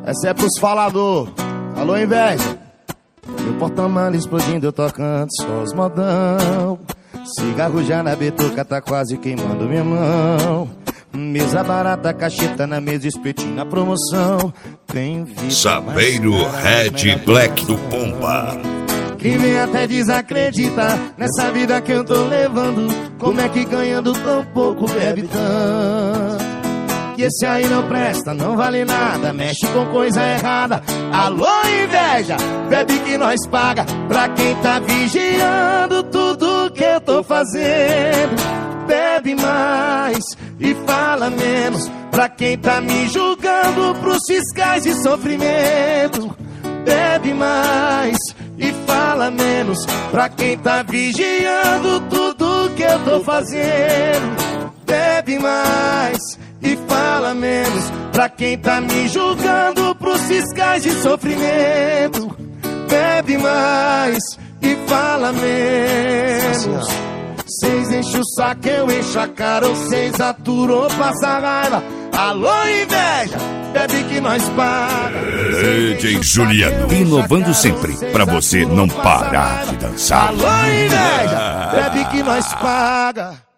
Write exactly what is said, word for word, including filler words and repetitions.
Essa é pros falador. Alô, inveja. Meu porta-mala explodindo, eu tocando só os modão. Cigarro já na betuca, tá quase queimando minha mão. Mesa barata, cacheta na mesa, espetinho na promoção. Tem vida. Sabeiro Red Black do Pomba. Quem vem até desacredita nessa vida que eu tô levando. Como é que ganhando tão pouco bebe tanto? Que esse aí não presta, não vale nada, mexe com coisa errada. Alô, inveja, bebe que nós paga pra quem tá vigiando tudo que eu tô fazendo. Bebe mais e fala menos pra quem tá me julgando, pros fiscais de sofrimento. Bebe mais e fala menos pra quem tá vigiando tudo que eu tô fazendo. Bebe mais e fala menos pra quem tá me julgando, pros fiscais de sofrimento. Bebe mais e fala menos. Cês enchem o saco, eu encho a cara, ou cês aturam, passa raiva. Alô, inveja, bebe que nós paga. D J Juliano, inovando sempre pra você não parar de dançar. Alô, inveja, bebe que nós paga.